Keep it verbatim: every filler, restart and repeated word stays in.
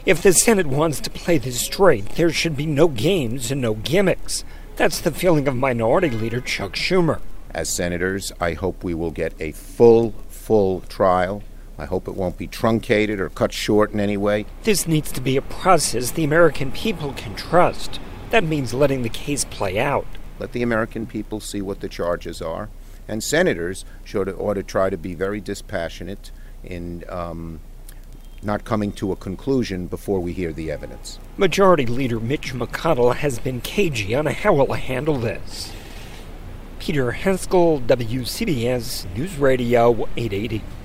If the Senate wants to play this straight, there should be no games and no gimmicks. That's the feeling of Minority Leader Chuck Schumer. As senators, I hope we will get a full, full trial. I hope it won't be truncated or cut short in any way. This needs to be a process the American people can trust. That means letting the case play out. Let the American people see what the charges are. And senators should ought to try to be very dispassionate in um, not coming to a conclusion before we hear the evidence. Majority Leader Mitch McConnell has been cagey on how he'll handle this. Peter Haskell, W C B S News Radio eight eighty.